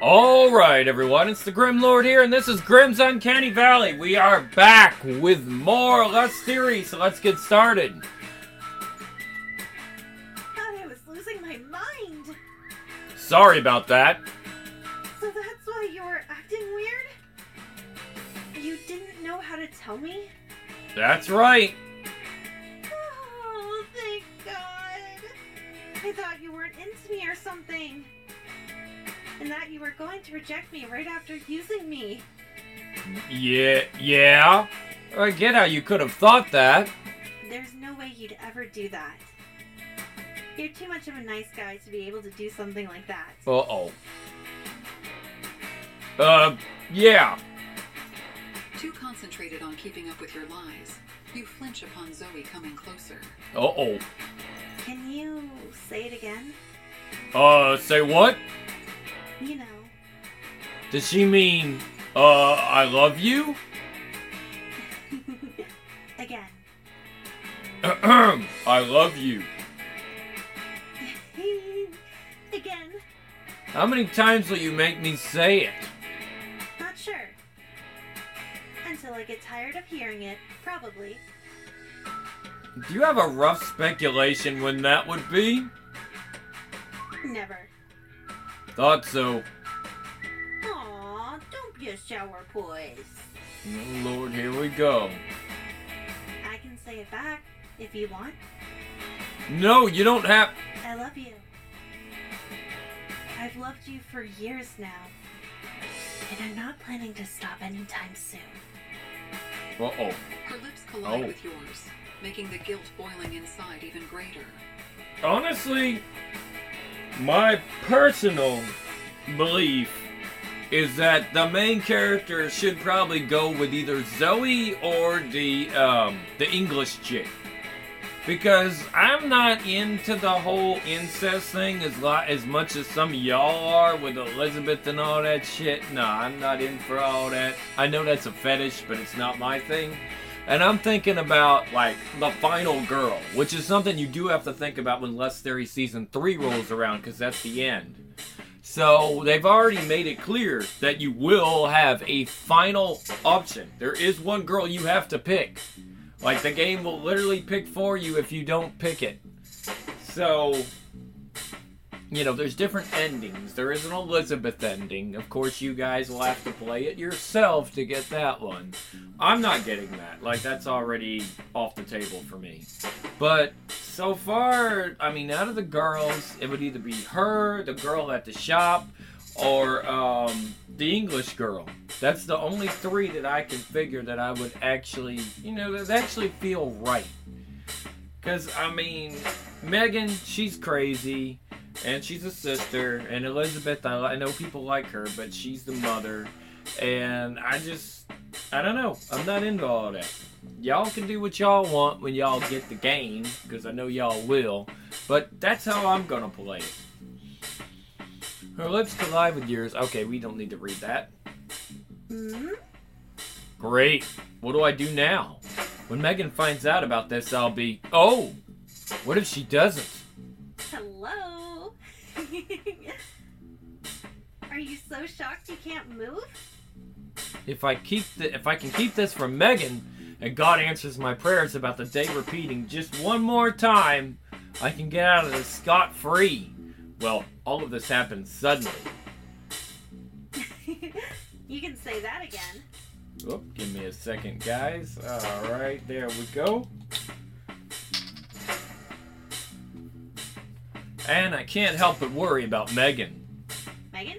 Alright everyone, it's the Grim Lord here, and this is Grim's Uncanny Valley. We are back with more Lust Theory, so let's get started. God, I was losing my mind. Sorry about that. So that's why you were acting weird? You didn't know how to tell me? That's right. Oh, thank God. I thought you weren't into me or something. And that you were going to reject me right after using me. Yeah. I get how you could have thought that. There's no way you'd ever do that. You're too much of a nice guy to be able to do something like that. Yeah. Too concentrated on keeping up with your lies, you flinch upon Zoe coming closer. Can you say it again? Say what? You know. Does she mean, I love you? Again. I love you. Again. How many times will you make me say it? Not sure. Until I get tired of hearing it, probably. Do you have a rough speculation when that would be? Never. Thought so. Aw, don't be a sourpuss. Oh Lord, here we go. I can say it back, if you want. No, you don't have... I love you. I've loved you for years now. And I'm not planning to stop anytime soon. Uh-oh. Her lips collide with yours, making the guilt boiling inside even greater. Honestly, my personal belief is that the main character should probably go with either Zoe or the English chick. Because I'm not into the whole incest thing as much as some of y'all are with Elizabeth and all that shit. No, I'm not in for all that. I know that's a fetish, but it's not my thing. And I'm thinking about, like, the final girl, which is something you do have to think about when Lust Theory Season 3 rolls around, because that's the end. So, they've already made it clear that you will have a final option. There is one girl you have to pick. Like, the game will literally pick for you if you don't pick it. So, you know, there's different endings. There is an Elizabeth ending. Of course, you guys will have to play it yourself to get that one. I'm not getting that. Like, that's already off the table for me. But so far, I mean, out of the girls, it would either be her, the girl at the shop, or the English girl. That's the only three that I can figure that I would actually, you know, that actually feel right. Because, I mean, Megan, she's crazy. And she's a sister, and Elizabeth, I know people like her, but she's the mother, and I don't know, I'm not into all that. Y'all can do what y'all want when y'all get the game, because I know y'all will, but that's how I'm gonna play it. Her lips collide with yours. Okay, we don't need to read that. Great. What do I do now? When Megan finds out about this, I'll be, oh, what if she doesn't? Hello? Are you so shocked you can't move? If I can keep this from Megan, and God answers my prayers about the day repeating just one more time, I can get out of this scot-free. Well, all of this happened suddenly. You can say that again. Oh, give me a second, guys. Alright, there we go. And I can't help but worry about Megan. Megan?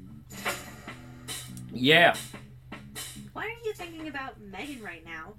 Yeah. Why are you thinking about Megan right now?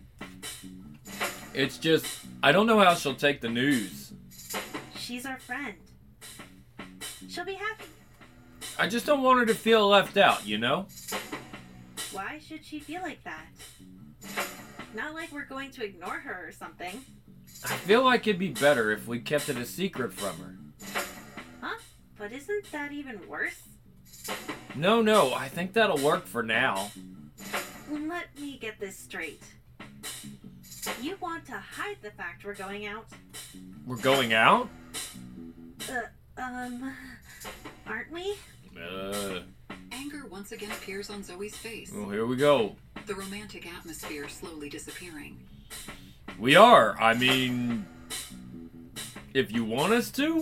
It's just, I don't know how she'll take the news. She's our friend. She'll be happy. I just don't want her to feel left out, you know? Why should she feel like that? Not like we're going to ignore her or something. I feel like it'd be better if we kept it a secret from her. Huh? But isn't that even worse? No, I think that'll work for now. Let me get this straight. You want to hide the fact we're going out? We're going out? Aren't we? once again appears on Zoe's face. Well, here we go. The romantic atmosphere slowly disappearing. We are. I mean, if you want us to.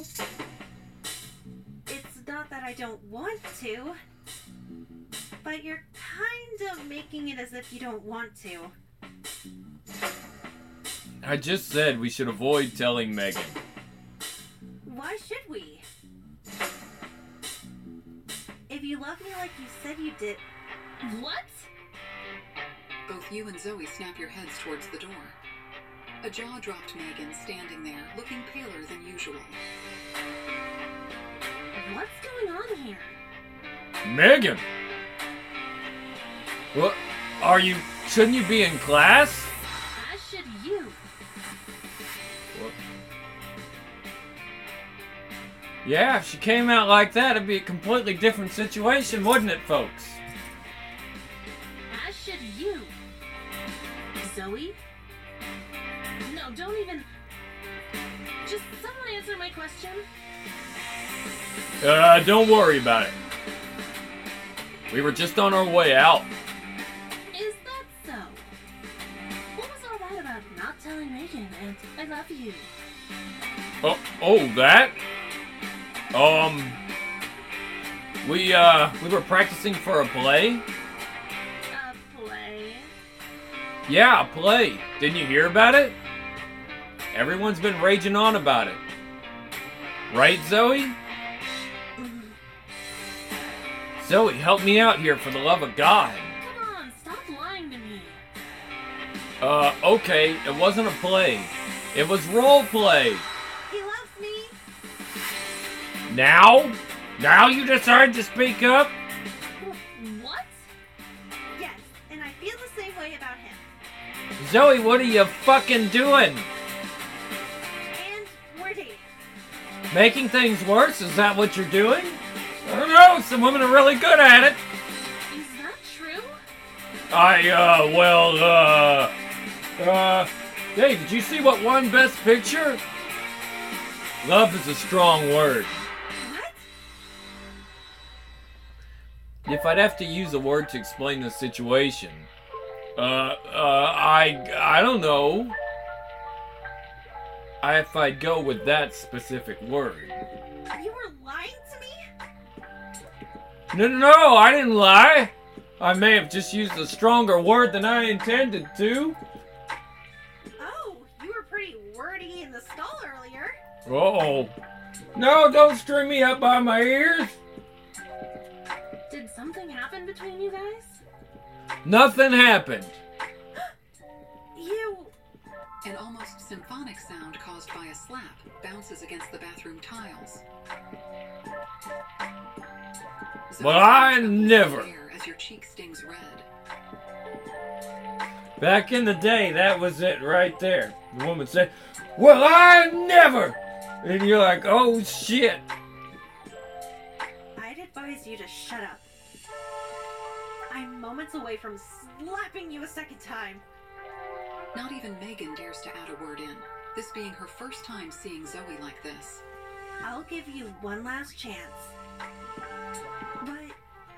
It's not that I don't want to, but you're kind of making it as if you don't want to. I just said we should avoid telling Megan. Why should we? If you love me like you said you did... What? Both you and Zoe snap your heads towards the door. A jaw-dropped Megan standing there, looking paler than usual. What's going on here? Megan! What? Shouldn't you be in class? As should you. What? Yeah, if she came out like that, it'd be a completely different situation, wouldn't it, folks? As should you. Zoe? No, don't even... Just someone answer my question. Don't worry about it. We were just on our way out. Is that so? What was all that about not telling Megan and I love you? Oh, that? We were practicing for a play. A play? Yeah, a play. Didn't you hear about it? Everyone's been raging on about it. Right, Zoe? Zoe, help me out here for the love of God. Come on, stop lying to me. Okay, it wasn't a play. It was role play. He loves me. Now? Now you decide to speak up? What? Yes, and I feel the same way about him. Zoe, what are you fucking doing? And we're dating. Making things worse? Is that what you're doing? I don't know, some women are really good at it. Is that true? Hey, did you see what won Best Picture? Love is a strong word. What? If I'd have to use a word to explain the situation, I don't know. If I'd go with that specific word. You were lying to me? No, I didn't lie. I may have just used a stronger word than I intended to. Oh, you were pretty wordy in the stall earlier. Uh-oh. No, don't string me up by my ears. Did something happen between you guys? Nothing happened. You... An almost symphonic sound caused by a slap bounces against the bathroom tiles. Well, I never. As your cheek stings red. Back in the day, that was it right there. The woman said, well, I never. And you're like, oh, shit. I'd advise you to shut up. I'm moments away from slapping you a second time. Not even Megan dares to add a word in, this being her first time seeing Zoe like this. I'll give you one last chance. But...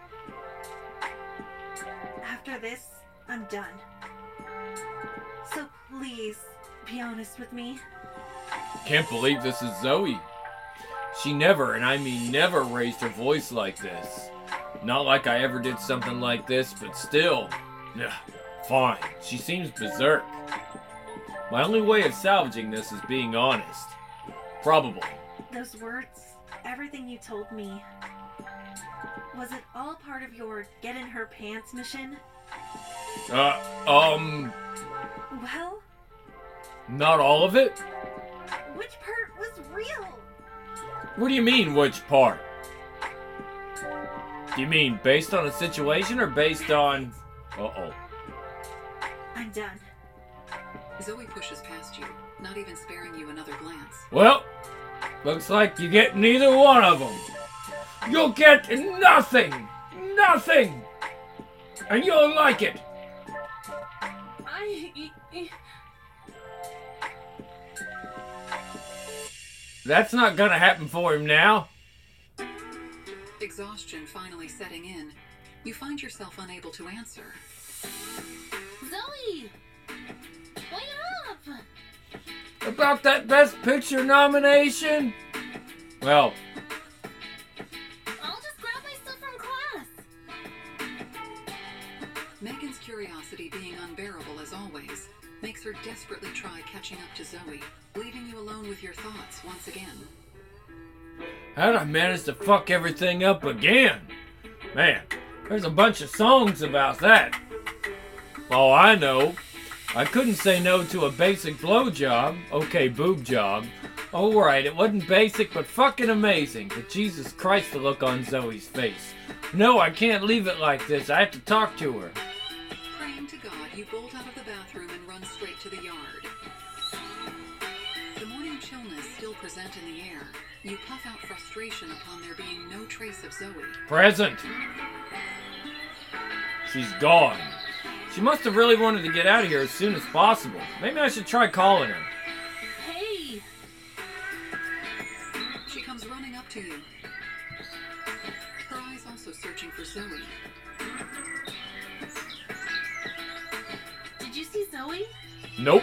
after this, I'm done. So please, be honest with me. Can't believe this is Zoe. She never, and I mean never, raised her voice like this. Not like I ever did something like this, but still. Ugh, fine. She seems berserk. My only way of salvaging this is being honest. Probably. Those words, everything you told me, was it all part of your get in her pants mission? Well, not all of it? Which part was real? What do you mean, which part? Do you mean based on a situation or based on... Uh-oh. I'm done. Zoe pushes past you, not even sparing you another glance. Well, looks like you get neither one of them. You'll get nothing! Nothing! And you'll like it! That's not gonna happen for him now. Exhaustion finally setting in, You find yourself unable to answer. Zoe! Wake up! About that Best Picture nomination? Well, I'll just grab my stuff from class. Megan's curiosity being unbearable as always makes her desperately try catching up to Zoe, leaving you alone with your thoughts once again. how'd I manage to fuck everything up again? Man, there's a bunch of songs about that. Oh, I know. I couldn't say no to a basic blowjob. Okay, boob job. Alright, it wasn't basic, but fucking amazing. But Jesus Christ, the look on Zoe's face. No, I can't leave it like this. I have to talk to her. Praying to God, you bolt out of the bathroom and run straight to the yard. The morning chillness still present in the air. You puff out frustration upon there being no trace of Zoe. Present. She's gone. She must have really wanted to get out of here as soon as possible. Maybe I should try calling her. Hey! She comes running up to you. Her eyes also searching for Zoe. Did you see Zoe? Nope.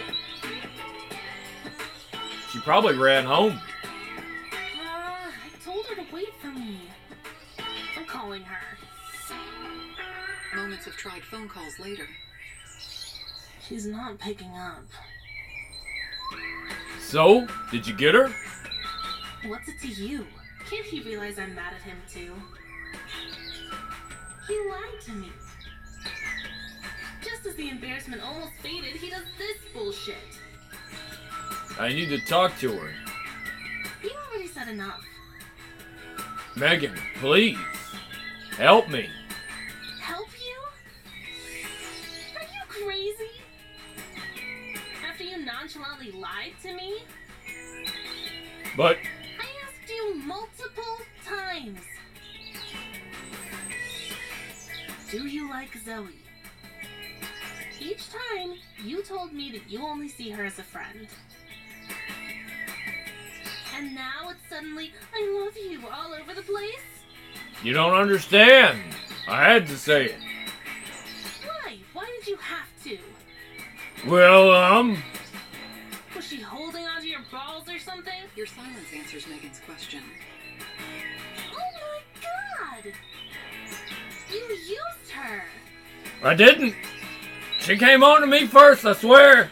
She probably ran home. I told her to wait for me. I'm calling her. Moments of tried phone calls later. She's not picking up. So, did you get her? What's it to you? Can't he realize I'm mad at him too? He lied to me. Just as the embarrassment almost faded, he does this bullshit. I need to talk to her. You already said enough. Megan, please. Help me. Help you? Are you crazy? After you nonchalantly lied to me? But, I asked you multiple times. Do you like Zoe? Each time, you told me that you only see her as a friend. And now it's suddenly, I love you all over the place? you don't understand. I had to say it. Why? Why did you have to? Well, Was she holding onto your balls or something? Your silence answers Megan's question. Oh my god! You used her! I didn't. She came on to me first, I swear.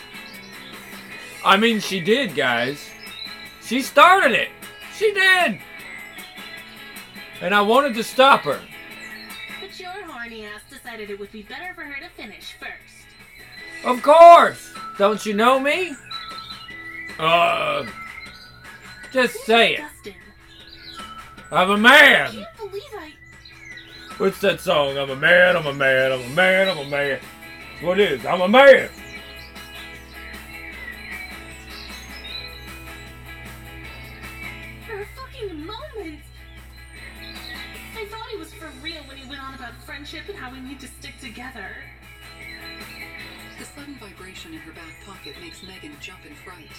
I mean, she did, guys. She started it. She did. And I wanted to stop her. But your horny ass decided it would be better for her to finish first. Of course. Don't you know me? Just say it. Disgusting. I'm a I man. can't believe I... What's that song? I'm a man, I'm a man, I'm a man, I'm a man. What is? I'm a man. For a fucking moment! I thought he was for real when he went on about friendship and how we need to stick together. The sudden vibration in her back pocket makes Megan jump in fright.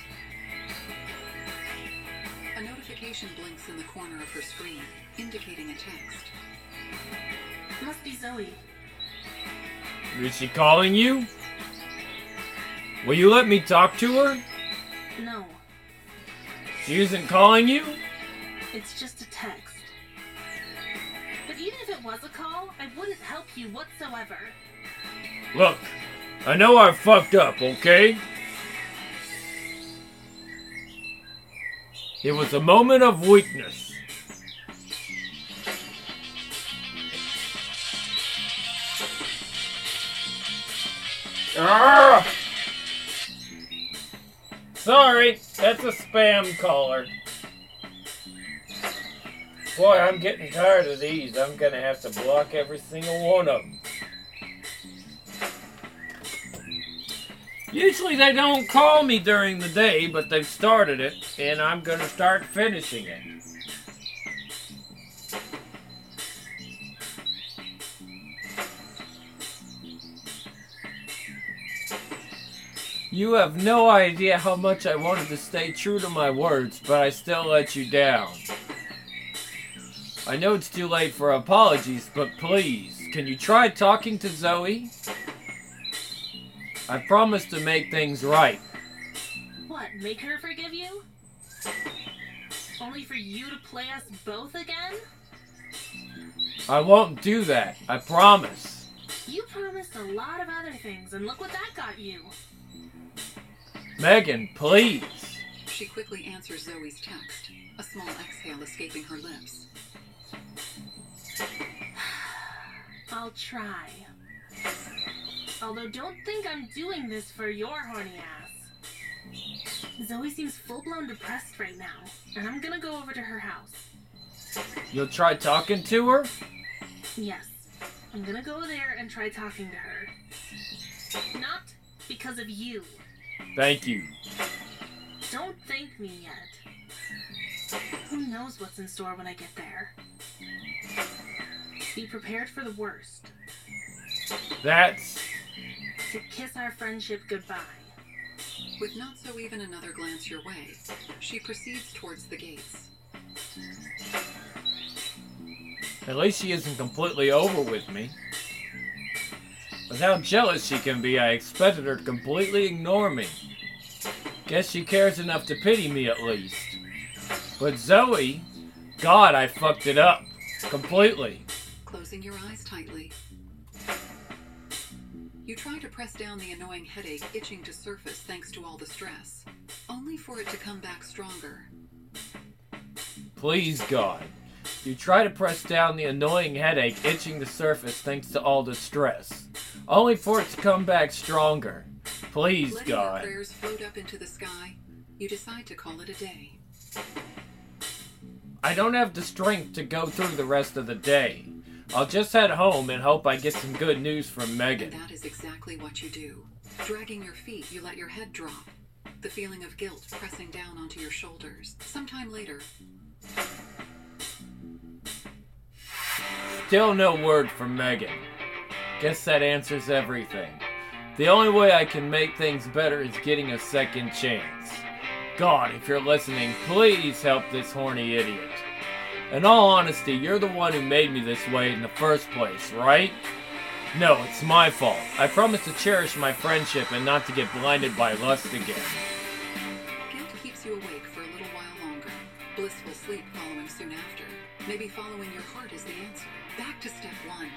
A notification blinks in the corner of her screen, indicating a text. Must be Zoe. Is she calling you? Will you let me talk to her? No, She isn't calling you? it's just a text. But even if it was a call, I wouldn't help you whatsoever. Look, I know I fucked up, okay? It was a moment of weakness. Ah! Sorry, that's a spam caller. Boy, I'm getting tired of these. I'm gonna have to block every single one of them. Usually they don't call me during the day, but they've started it, and I'm gonna start finishing it. You have no idea how much I wanted to stay true to my words, but I still let you down. I know it's too late for apologies, but please, can you try talking to Zoe? I promise to make things right. What, make her forgive you? Only for you to play us both again? I won't do that. I promise. You promised a lot of other things, and look what that got you. Megan, please. She quickly answers Zoe's text, a small exhale escaping her lips. I'll try. Although don't think I'm doing this for your horny ass. Zoe seems full-blown depressed right now, and I'm gonna go over to her house. You'll try talking to her? Yes, I'm gonna go there and try talking to her. Not because of you. Thank you. Don't thank me yet. Who knows what's in store when I get there? Be prepared for the worst. That's... To kiss our friendship goodbye. With not so even another glance your way, she proceeds towards the gates. At least she isn't completely over with me. With how jealous she can be, I expected her to completely ignore me. Guess she cares enough to pity me at least. But Zoe, God, I fucked it up. Completely. Closing your eyes tightly. You try to press down the annoying headache itching to surface thanks to all the stress, only for it to come back stronger. Please, God. You try to press down the annoying headache itching to surface thanks to all the stress, only for it to come back stronger. Please, Letting your God. prayers float up into the sky, you decide to call it a day. I don't have the strength to go through the rest of the day. I'll just head home and hope I get some good news from Megan. And that is exactly what you do. Dragging your feet, you let your head drop, the feeling of guilt pressing down onto your shoulders. Sometime later, Still no word from Megan. Guess that answers everything. The only way I can make things better is getting a second chance. God, if you're listening, please help this horny idiot. In all honesty, you're the one who made me this way in the first place, right? No, it's my fault. I promise to cherish my friendship and not to get blinded by lust again. guilt keeps you awake for a little while longer. Blissful sleep following soon after. Maybe following your heart is the answer. Back to step one.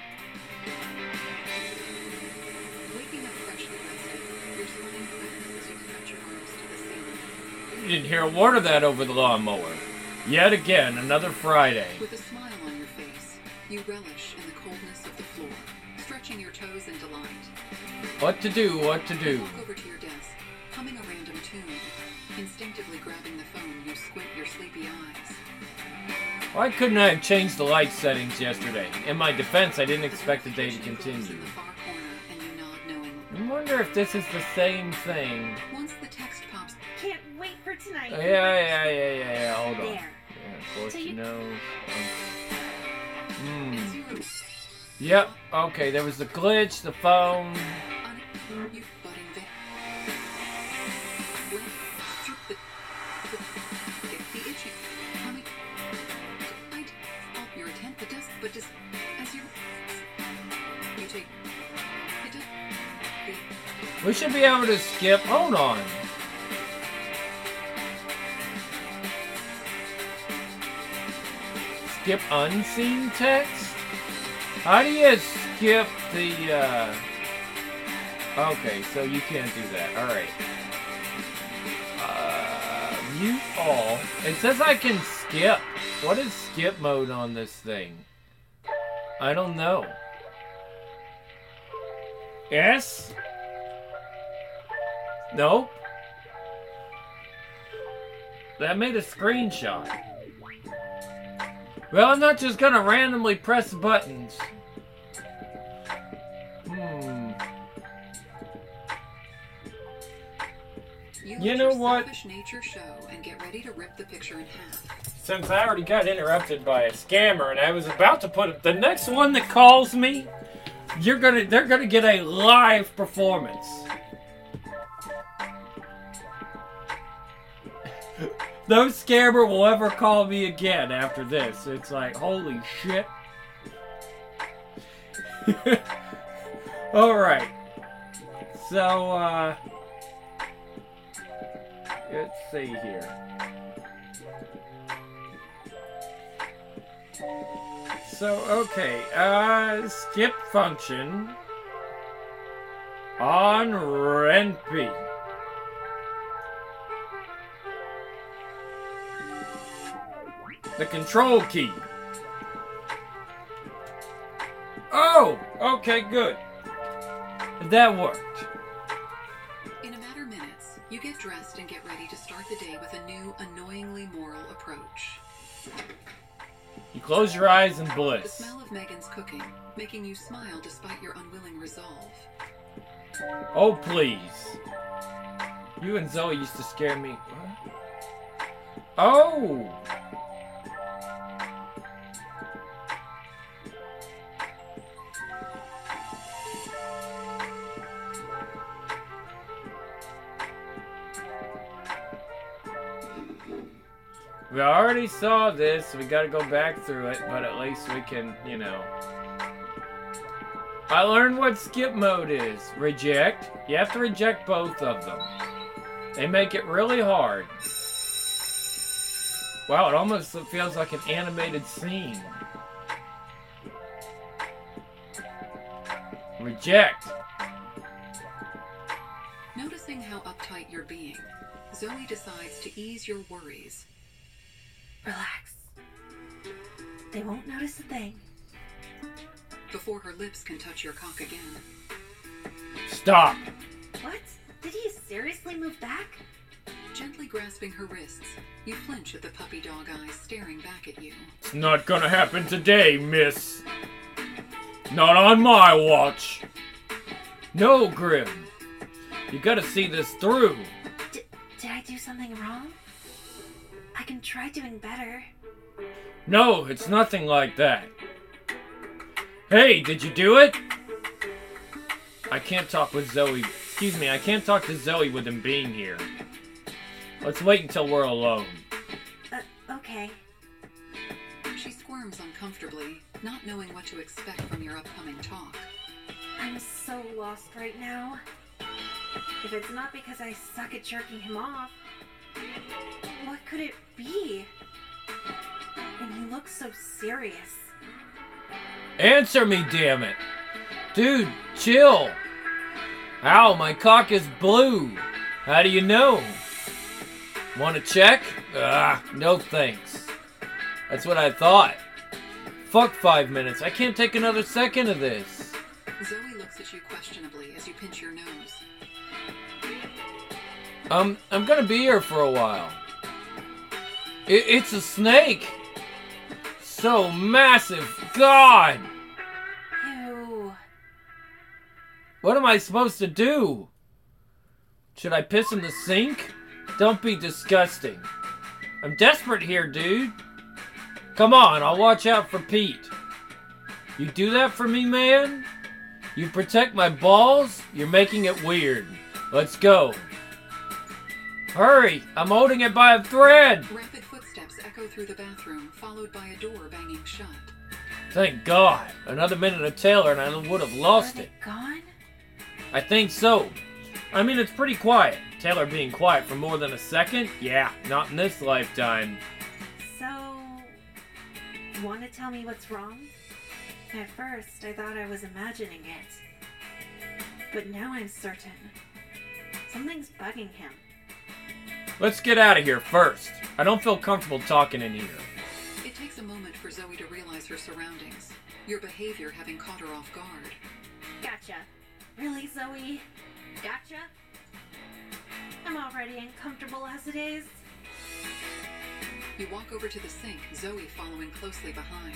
Waking up freshly rested, your spine cracks as you stretch your arms to the ceiling. You didn't hear a word of that over the lawnmower. Yet again, another Friday. With a smile on your face, you relish in the coldness of the floor, stretching your toes in delight. What to do, what to You do. walk over to your desk, humming a random tune. Instinctively grabbing the phone, you squint your sleepy eyes. Why couldn't I have changed the light settings yesterday? In my defense, I didn't expect the day to Notification glows continue. in the far corner, and you nod knowingly. I wonder if this is the same thing. Once the text pops, Can't wait for tonight. Yeah, hold on. There. Yeah, of course So you you- know. as you Yep, okay, there was the glitch, the phone. you budding vein. Get the itchy. Humming. I'd help your attempt, but just as you take it does. We should be able to skip. Hold on. Skip unseen text? How do you skip the, Okay, so you can't do that. Alright. Mute all. It says I can skip. What is skip mode on this thing? I don't know. Yes? Nope. That made a screenshot. Well, I'm not just gonna randomly press buttons. You let know your what? Selfish nature show and get ready to rip the picture in half. Since I already got interrupted by a scammer and I was about to put the next one that calls me, they're gonna get a live performance. no scammer will ever call me again after this. It's like, holy shit. Alright. So, let's see here. So, okay, skip function on Renpy. The control key. Oh, okay, good. That worked. In a matter of minutes, you get dressed and get ready to start the day with a new, annoyingly moral approach. You close your eyes in The bliss. smell of Megan's cooking, making you smile despite your unwilling resolve. Oh, please. You and Zoe used to scare me. What? Oh! We already saw this, we gotta go back through it, but at least we can, you know. I learned what skip mode is. Reject. You have to reject both of them. They make it really hard. Wow, it almost feels like an animated scene. Reject. Noticing how uptight you're being, Zoe decides to ease your worries. Relax. They won't notice a thing. Before her lips can touch your cock again. Stop. What? Did he seriously move back? Gently grasping her wrists, you flinch at the puppy dog eyes staring back at you. It's not gonna happen today, miss. Not on my watch. No, Grim. You gotta see this through. Did I do something wrong? I can try doing better. No, it's nothing like that. Hey, did you do it? I can't talk with Zoe. Excuse me, I can't talk to Zoe with him being here. Let's wait until we're alone. Okay. She squirms uncomfortably, not knowing what to expect from your upcoming talk. I'm so lost right now. If it's not because I suck at jerking him off, what could it be? And he looks so serious. Answer me, damn it. Dude, chill. Ow, my cock is blue. How do you know? Want to check? No thanks. That's what I thought. Fuck 5 minutes. I can't take another second of this. Zoe looks at you questionably as you pinch your nose. I'm gonna be here for a while. It's a snake. So massive. God. Ew. What am I supposed to do? Should I piss in the sink? Don't be disgusting. I'm desperate here, dude. Come on, I'll watch out for Pete. You do that for me, man? You protect my balls? You're making it weird. Let's go. Hurry! I'm holding it by a thread! Rapid footsteps echo through the bathroom, followed by a door banging shut. Thank God. Another minute of Taylor and I would have lost Are it. they gone? I think so. I mean, it's pretty quiet. Taylor being quiet for more than a second? Yeah, not in this lifetime. So, want to tell me what's wrong? At first, I thought I was imagining it. But now I'm certain. Something's bugging him. Let's get out of here first. I don't feel comfortable talking in here. It takes a moment for Zoe to realize her surroundings, your behavior having caught her off guard. Gotcha. Really, Zoe? Gotcha? I'm already uncomfortable as it is. You walk over to the sink, Zoe following closely behind.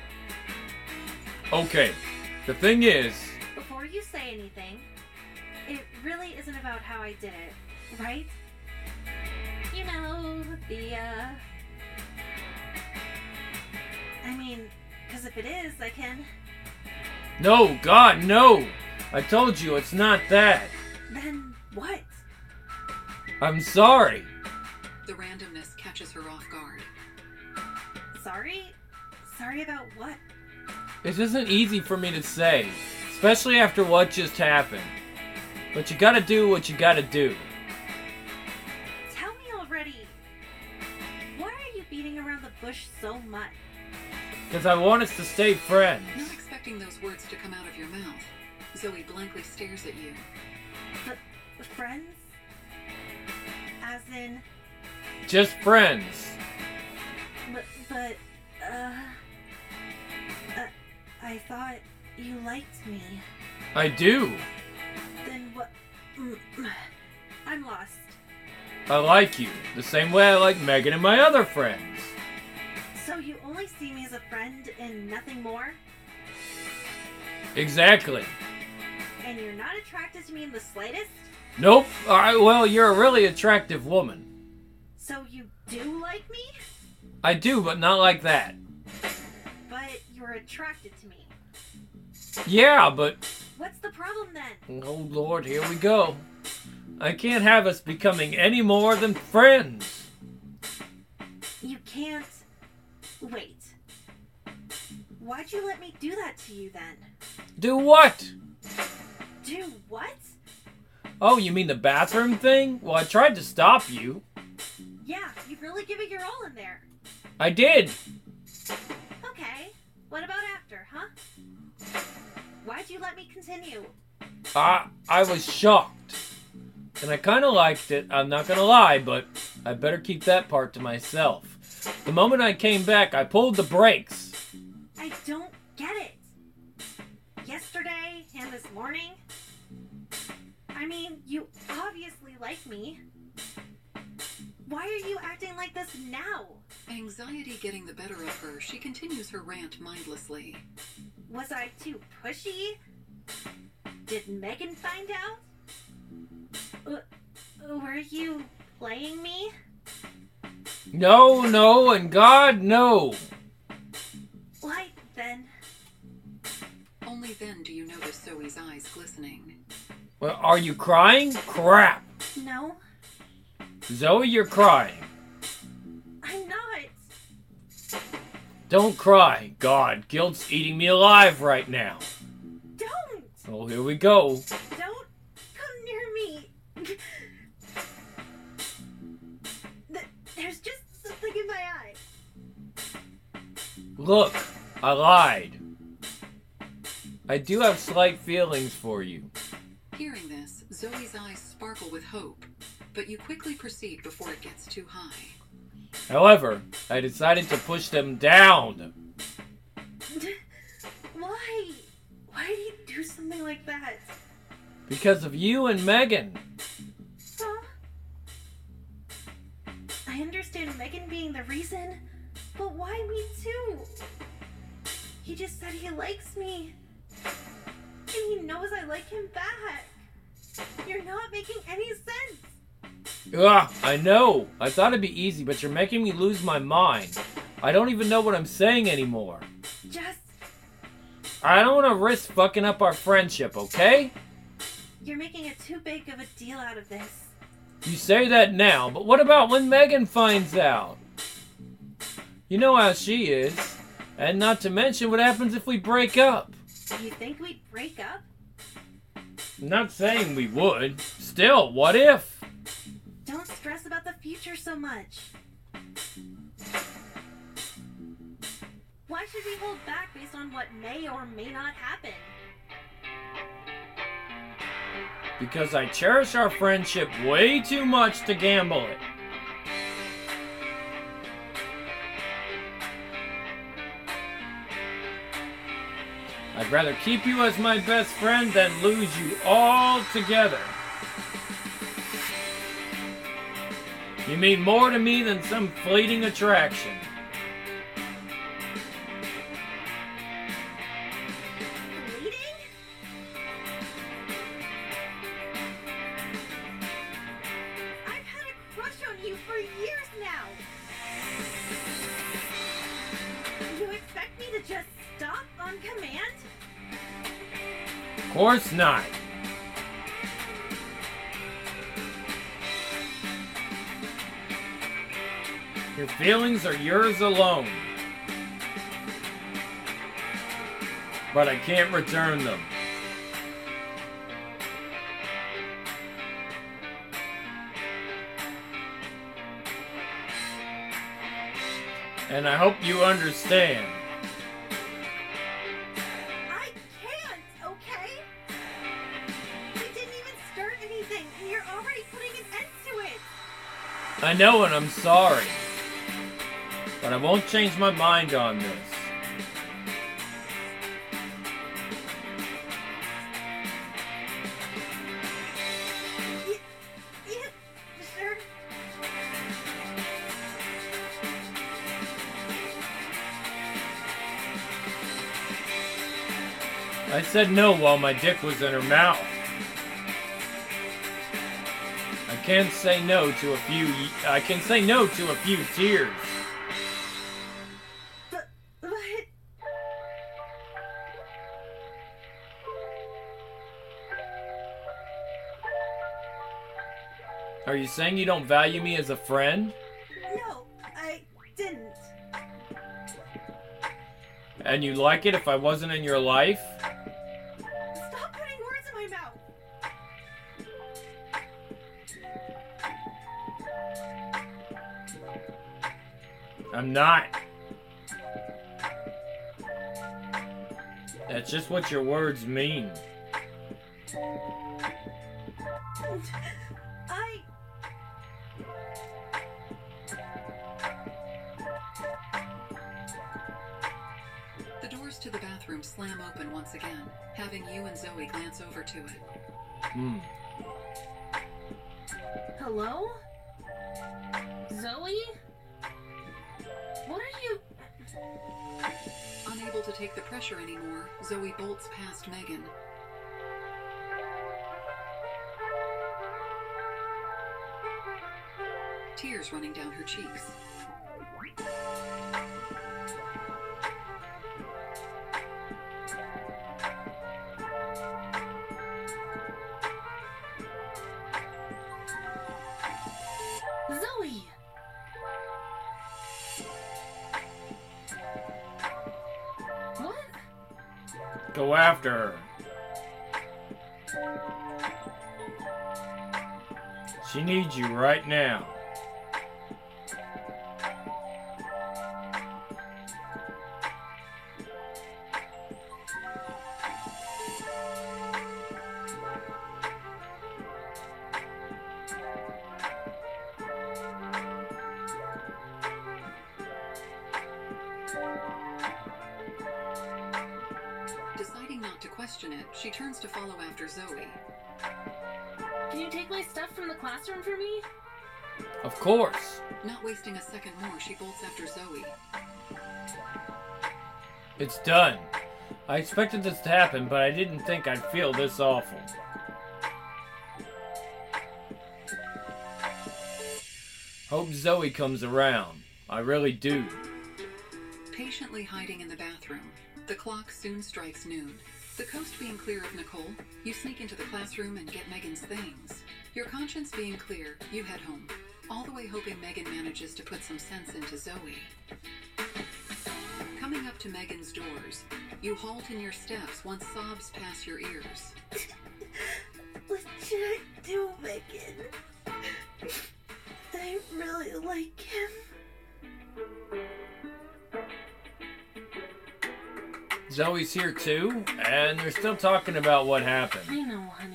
Okay, the thing is... Before you say anything, it really isn't about how I did it, right? You know, I mean, because if it is, I can... No, God, no! I told you, it's not that. Then what? I'm sorry. The randomness catches Sorry about what? It isn't easy for me to say, especially after what just happened. But you gotta do what you gotta do. Tell me already. Why are you beating around the bush so much? Because I want us to stay friends. Not expecting those words to come out of your mouth, Zoe blankly stares at you. But friends? As in, Just friends. but, I thought you liked me. I do. Then what? I'm lost. I like you, the same way I like Megan and my other friends. So you only see me as a friend and nothing more? Exactly. And you're not attracted to me in the slightest? Nope. Alright, well, you're a really attractive woman. So you do like me? I do, but not like that. But you're attracted to me. Yeah, but... What's the problem then? Oh, Lord, here we go. I can't have us becoming any more than friends. You can't... Wait. Why'd you let me do that to you then? Do what? Do what? Oh, you mean the bathroom thing? Well, I tried to stop you. Yeah, you really give it your all in there. I did. Okay. What about after, huh? Why'd you let me continue? I was shocked. And I kind of liked it, I'm not gonna lie, but I better keep that part to myself. The moment I came back, I pulled the brakes. I don't get it. Yesterday and this morning? I mean, you obviously like me. Why are you acting like this now? Anxiety getting the better of her, she continues her rant mindlessly. Was I too pushy? Did Megan find out? Were you playing me? No, and God, no. Why then? Only then do you notice Zoe's eyes glistening. Well, are you crying? Crap. No, Zoe, you're crying. I'm not. Don't cry. God, guilt's eating me alive right now. Don't! Oh, here we go. Don't come near me. There's just something in my eye. Look, I lied. I do have slight feelings for you. Hearing this, Zoe's eyes sparkle with hope, but you quickly proceed before it gets too high. However, I decided to push them down. Why? Why do you do something like that? Because of you and Megan. Huh? I understand Megan being the reason, but why me too? He just said he likes me. And he knows I like him back. You're not making any sense. Ugh, I know. I thought it'd be easy, but you're making me lose my mind. I don't even know what I'm saying anymore. Just, I don't want to risk fucking up our friendship, okay? you're making it too big of a deal out of this. You say that now, but what about when Megan finds out? You know how she is. And not to mention what happens if we break up. You think we'd break up? I'm not saying we would. Still, what if? Don't stress about the future so much. Why should we hold back based on what may or may not happen? Because I cherish our friendship way too much to gamble it. I'd rather keep you as my best friend than lose you altogether. You mean more to me than some fleeting attraction. Bleeding? I've had a crush on you for years now. You expect me to just stop on command? Of course not. Your feelings are yours alone. but I can't return them. And I hope you understand. I can't, okay? We didn't even start anything, and you're already putting an end to it. I know, and I'm sorry. But I won't change my mind on this. Yeah, sure. I said no while my dick was in her mouth. I can say no to a few tears. But Are you saying you don't value me as a friend? no, I didn't. And you'd like it if I wasn't in your life? Stop putting words in my mouth. I'm not. That's just what your words mean. I... The doors to the bathroom slam open once again, having you and Zoe glance over to it. Hello? Zoe? What are you... Unable to take the pressure anymore, Zoe bolts past Megan. Tears running down her cheeks. Zoe! What? Go after her. She needs you right now. Deciding not to question it, she turns to follow after Zoe. Can you take my stuff from the classroom for me? Of course. Not wasting a second more, she bolts after Zoe. It's done. I expected this to happen, but I didn't think I'd feel this awful. Hope Zoe comes around. I really do. Patiently hiding in the bathroom, the clock soon strikes noon. The coast being clear of Nicole, you sneak into the classroom and get Megan's things. Your conscience being clear, you head home, all the way hoping Megan manages to put some sense into Zoe. Coming up to Megan's doors, you halt in your steps once sobs pass your ears. What should I do, Megan? I really like him. Zoe's here too, and they're still talking about what happened. I know, honey.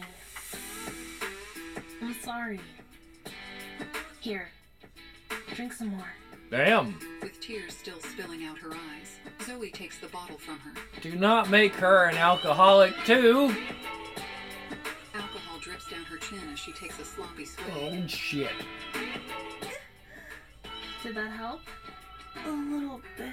I'm sorry. Here, drink some more. Damn. With tears still spilling out her eyes, Zoe takes the bottle from her. Do not make her an alcoholic too. Alcohol drips down her chin as she takes a sloppy swig. Oh shit. Did that help? A little bit.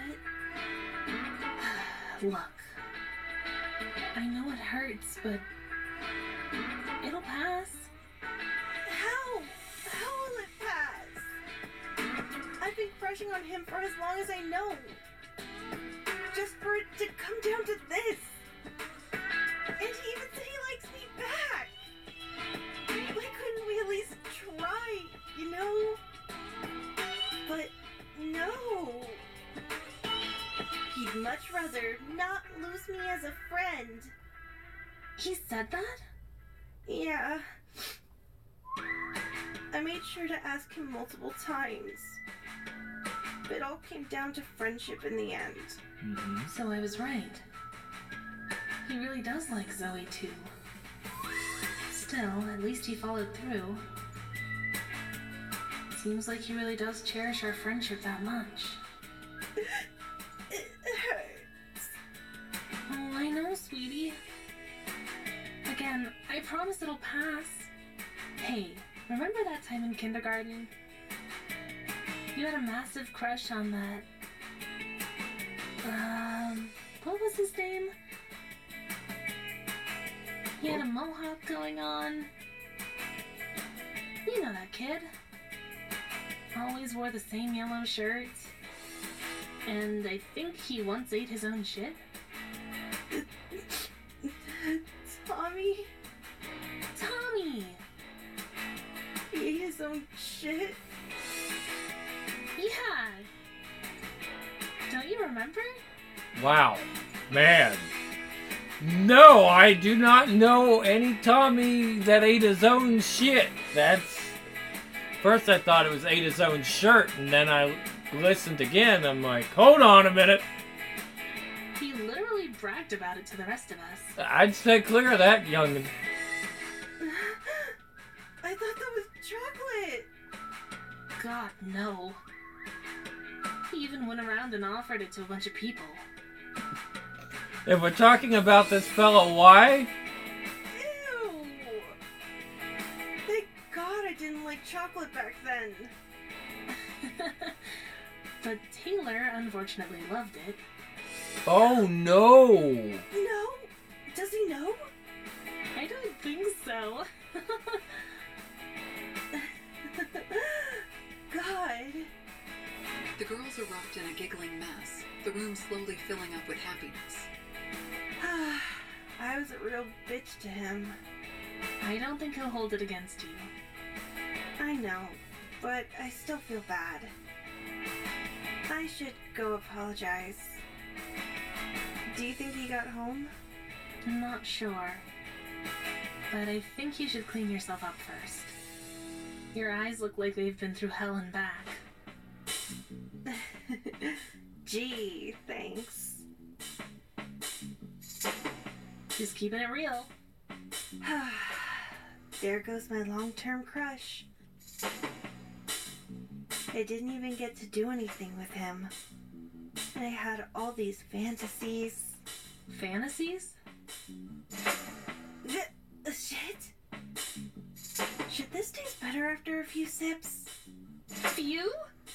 Look, I know it hurts, but it'll pass. How? How will it pass? I've been crushing on him for as long as I know. Just for it to come down to this. And he even said he likes me back. Why couldn't we at least try, you know? But no. He'd much rather not lose me as a friend friend. He said that? Yeah. I made sure to ask him multiple times. But it all came down to friendship in the end. Mm-hmm. So I was right. He really does like Zoe too. Still, at least he followed through. Seems like he really does cherish our friendship that much. It hurts. Oh, I know, sweetie. Again, I promise it'll pass. Hey, remember that time in kindergarten? You had a massive crush on that... what was his name? He had a mohawk going on. You know that kid. Always wore the same yellow shirt. And I think he once ate his own shit. Tommy? Tommy! He ate his own shit? Yeah! Don't you remember? Wow. Man. No, I do not know any Tommy that ate his own shit. First I thought it was ate his own shirt, and then I listened again. I'm like, hold on a minute. He literally bragged about it to the rest of us. I'd stay clear of that, youngin'. I thought that was chocolate. God, no. He even went around and offered it to a bunch of people. If we're talking about this fellow, why? Ew. Thank God I didn't like chocolate back then. But Taylor unfortunately loved it. Oh no! No? Does he know? I don't think so. God. The girls erupt in a giggling mess, the room slowly filling up with happiness. I was a real bitch to him. I don't think he'll hold it against you. I know, but I still feel bad. I should go apologize. Do you think he got home? I'm not sure. But I think you should clean yourself up first. Your eyes look like they've been through hell and back. Gee, thanks. Just keeping it real. There goes my long-term crush. I didn't even get to do anything with him. And I had all these fantasies. Fantasies? Shit. Should this taste better after a few sips? Few?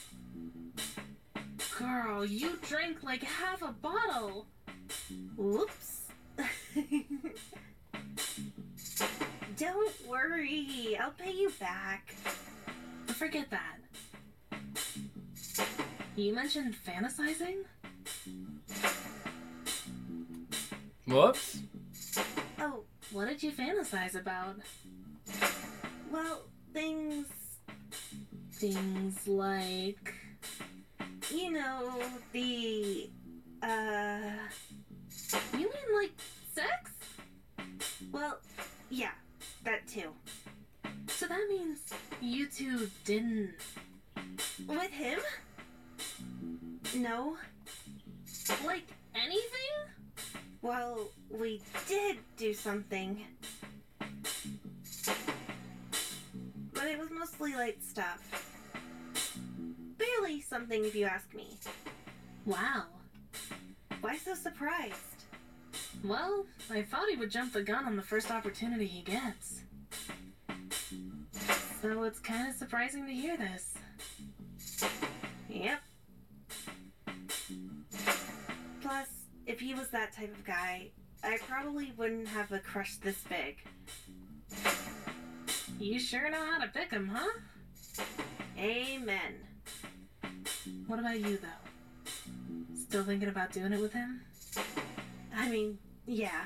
Girl, you drank like half a bottle. Whoops. Don't worry, I'll pay you back. Forget that. You mentioned fantasizing? Whoops. Oh, What did you fantasize about? well, things, Things like... you know, the, You mean like sex? well, yeah, that too. So that means you two didn't... With him? No. like anything? Well, we did do something. But it was mostly light stuff. Barely something if you ask me. Wow. Why so surprised? Well, I thought he would jump the gun on the first opportunity he gets. So it's kind of surprising to hear this. Yep. Plus, if he was that type of guy, I probably wouldn't have a crush this big. You sure know how to pick him, huh? Amen. What about you, though? Still thinking about doing it with him? I mean, yeah.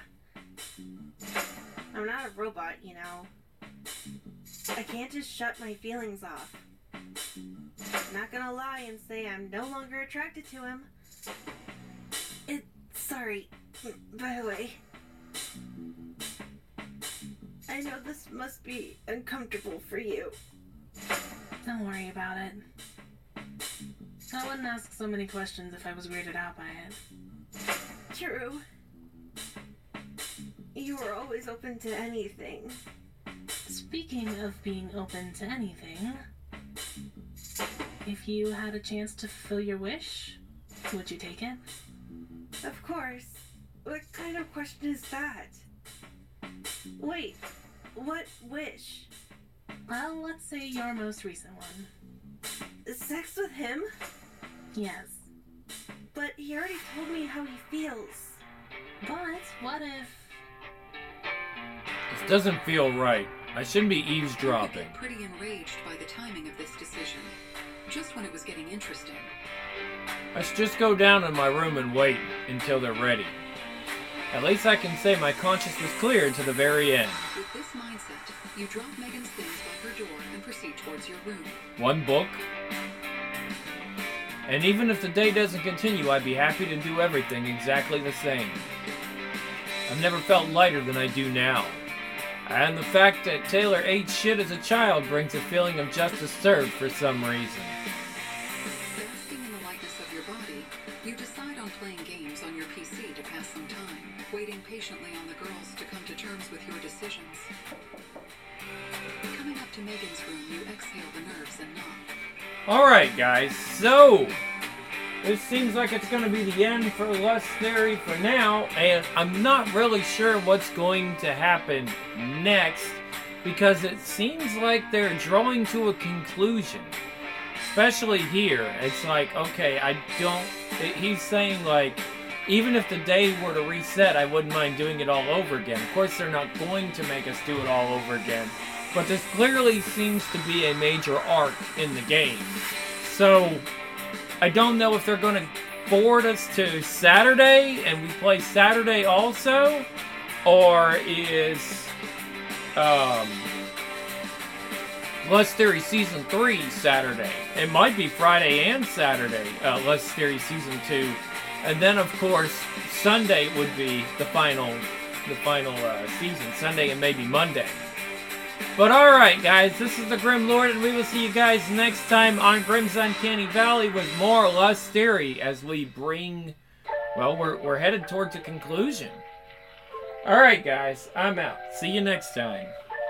I'm not a robot, you know. I can't just shut my feelings off. Not gonna lie and say I'm no longer attracted to him. Sorry, by the way. I know this must be uncomfortable for you. Don't worry about it. I wouldn't ask so many questions if I was weirded out by it. True. You were always open to anything. Speaking of being open to anything, if you had a chance to fulfill your wish, would you take it? Of course. What kind of question is that? Wait, what wish? Well, let's say your most recent one. Sex with him? Yes. But he already told me how he feels. But what if... This doesn't feel right. I shouldn't be You could eavesdropping. get pretty enraged by the timing of this decision, just when it was getting interesting. I should just go down in my room and wait until they're ready. At least I can say my conscience was clear to the very end. With this mindset, you drop Megan's things by her door and proceed towards your room. One book. And even if the day doesn't continue, I'd be happy to do everything exactly the same. I've never felt lighter than I do now. And the fact that Taylor ate shit as a child brings a feeling of justice served for some reason. Basking in the lightness of your body, you decide on playing games on your PC to pass some time, waiting patiently on the girls to come to terms with your decisions. Coming up to Megan's room, you exhale the nerves and knock. Alright guys, so this seems like it's going to be the end for Lust Theory for now, and I'm not really sure what's going to happen next, because it seems like they're drawing to a conclusion. Especially here, it's like, okay, he's saying like, even if the day were to reset, I wouldn't mind doing it all over again. Of course, they're not going to make us do it all over again. But this clearly seems to be a major arc in the game. So, I don't know if they're going to forward us to Saturday, and we play Saturday also, or is Lust Theory Season 3 Saturday. It might be Friday and Saturday, Lust Theory Season 2. And then, of course, Sunday would be the final season. Sunday and maybe Monday. But alright guys, this is the Grim Lord, and we will see you guys next time on Grim's Uncanny Valley with more Lust Theory as we bring... Well, we're headed towards a conclusion. Alright guys, I'm out. See you next time.